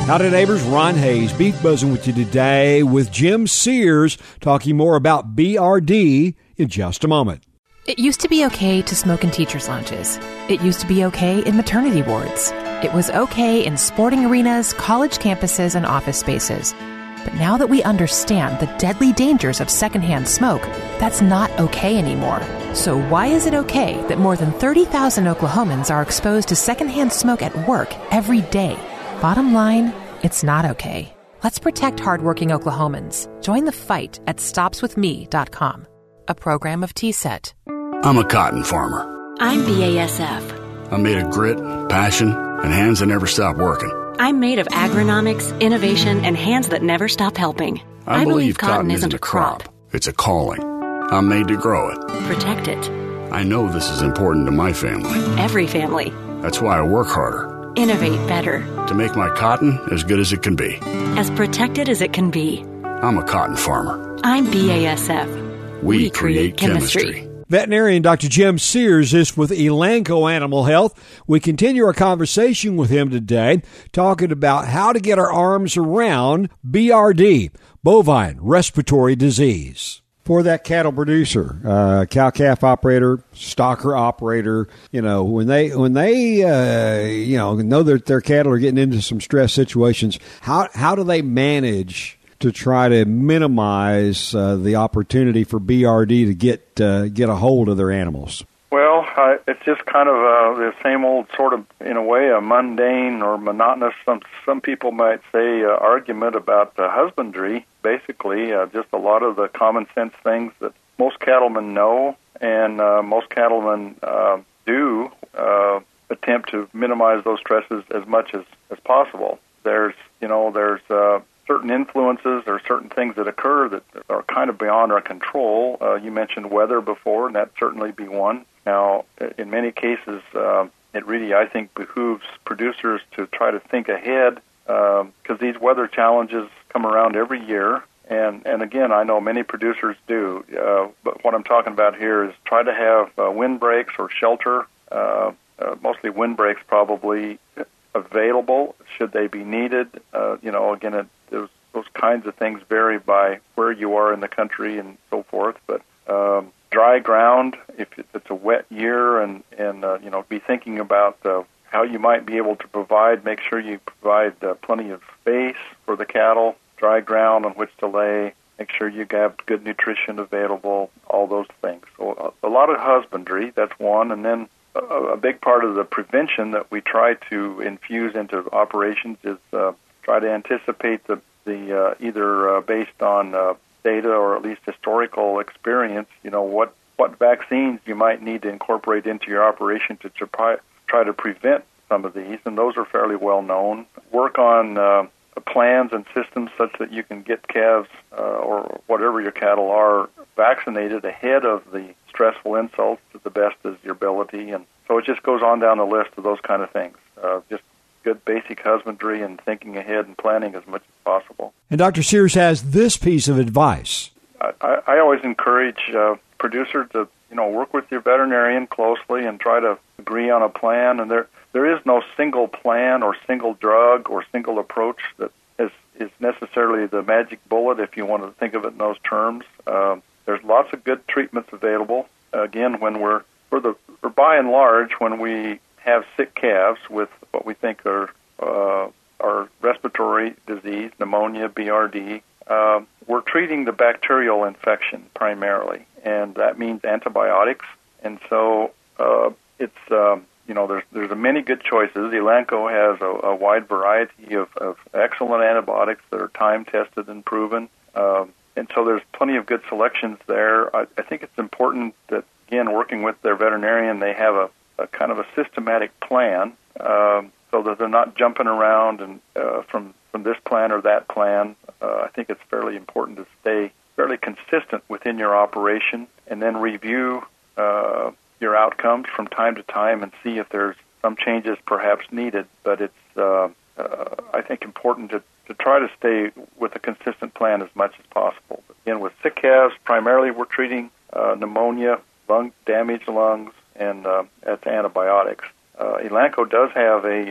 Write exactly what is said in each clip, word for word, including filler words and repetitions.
Howdy, neighbors. Ron Hayes, Beef Buzzing with you today with Jim Sears, talking more about B R D in just a moment. It used to be okay to smoke in teachers' lounges. It used to be okay in maternity wards. It was okay in sporting arenas, college campuses, and office spaces. But now that we understand the deadly dangers of secondhand smoke, that's not okay anymore. So why is it okay that more than thirty thousand Oklahomans are exposed to secondhand smoke at work every day? Bottom line, it's not okay. Let's protect hardworking Oklahomans. Join the fight at stops with me dot com, a program of T S E T. I'm a cotton farmer. I'm B A S F. I'm made of grit, passion, and hands that never stop working. I'm made of agronomics, innovation, and hands that never stop helping. I, I believe cotton, cotton isn't a crop. crop. It's a calling. I'm made to grow it. Protect it. I know this is important to my family. Every family. That's why I work harder. Innovate better. To make my cotton as good as it can be. As protected as it can be. I'm a cotton farmer. I'm B A S F. We, we create, create chemistry. chemistry. Veterinarian Doctor Jim Sears is with Elanco Animal Health. We continue our conversation with him today, talking about how to get our arms around B R D, bovine respiratory disease. For that cattle producer, uh, cow-calf operator, stocker operator, you know, when they when they uh, you know know that their cattle are getting into some stress situations, how how do they manage to try to minimize uh, the opportunity for B R D to get uh, get a hold of their animals? Well, uh, it's just kind of uh, the same old sort of, in a way, a mundane or monotonous, some some people might say, uh, argument about uh, husbandry. Basically, uh, just a lot of the common sense things that most cattlemen know and uh, most cattlemen uh, do uh, attempt to minimize those stresses as much as, as possible. There's, you know, there's uh, certain influences or certain things that occur that are kind of beyond our control. Uh, you mentioned weather before, and that'd certainly be one. Now, in many cases, uh, it really, I think, behooves producers to try to think ahead because uh, these weather challenges come around every year. And, and again, I know many producers do, uh, but what I'm talking about here is try to have uh, windbreaks or shelter, uh, uh, mostly windbreaks probably, available should they be needed. Uh, you know, again, it, those, those kinds of things vary by where you are in the country and so forth, but um, dry ground, if it's a wet year, and, and uh, you know, be thinking about uh, how you might be able to provide, make sure you provide uh, plenty of space for the cattle, dry ground on which to lay, make sure you have good nutrition available, all those things. So a, a lot of husbandry, that's one, and then a, a big part of the prevention that we try to infuse into operations is uh, try to anticipate the, the uh, either uh, based on uh, data or at least historical experience, you know, what, what vaccines you might need to incorporate into your operation to try, try to prevent some of these, and those are fairly well known. Work on uh, plans and systems such that you can get calves uh, or whatever your cattle are vaccinated ahead of the stressful insults to the best of your ability. And so it just goes on down the list of those kind of things. Uh, just good basic husbandry and thinking ahead and planning as much as possible. And Doctor Sears has this piece of advice. I, I, I always encourage uh, producers to, you know, work with your veterinarian closely and try to agree on a plan. And there there is no single plan or single drug or single approach that is, is necessarily the magic bullet if you want to think of it in those terms. Um, there's lots of good treatments available. Again, when we're, for the, for by and large, when we have sick calves with what we think are uh, are respiratory disease, pneumonia, B R D, uh, we're treating the bacterial infection primarily, and that means antibiotics. And so uh, it's um, you know there's there's a many good choices. Elanco has a, a wide variety of, of excellent antibiotics that are time tested and proven, um, and so there's plenty of good selections there. I, I think it's important that, again, working with their veterinarian, they have a a kind of a systematic plan, um, so that they're not jumping around and uh, from from this plan or that plan. Uh, I think it's fairly important to stay fairly consistent within your operation, and then review uh, your outcomes from time to time and see if there's some changes perhaps needed. But it's uh, uh, I think important to, to try to stay with a consistent plan as much as possible. But again, with sick calves, primarily we're treating uh, pneumonia, lung damaged lungs, and uh, that's antibiotics. Uh, Elanco does have a uh,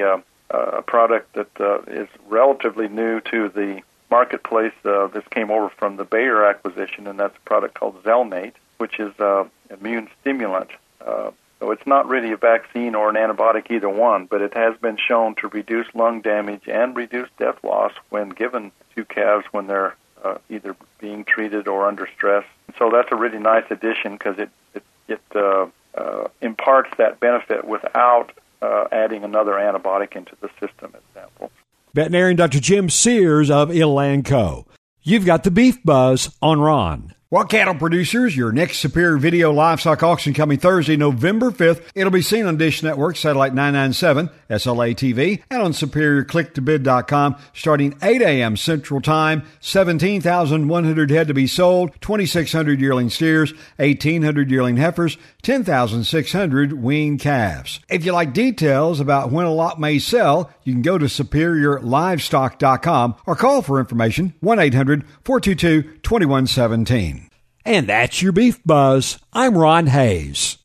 a product that uh, is relatively new to the marketplace. Uh, this came over from the Bayer acquisition, and that's a product called Zelnate, which is uh, immune stimulant. Uh, so it's not really a vaccine or an antibiotic, either one, but it has been shown to reduce lung damage and reduce death loss when given to calves when they're uh, either being treated or under stress. So that's a really nice addition because it, it, it uh, uh, imparts that benefit without uh, adding another antibiotic into the system, as example. Veterinarian Doctor Jim Sears of Elanco. You've got the Beef Buzz on Ron. Well, cattle producers, your next Superior Video Livestock Auction coming Thursday, November fifth. It'll be seen on Dish Network, Satellite nine ninety-seven, S L A T V, and on superior click to bid dot com starting eight a.m. Central Time. seventeen thousand one hundred head to be sold, twenty-six hundred yearling steers, eighteen hundred yearling heifers, ten thousand six hundred weaned calves. If you like details about when a lot may sell, you can go to superior livestock dot com or call for information one eight hundred four two two two one one one seven. And that's your Beef Buzz. I'm Ron Hayes.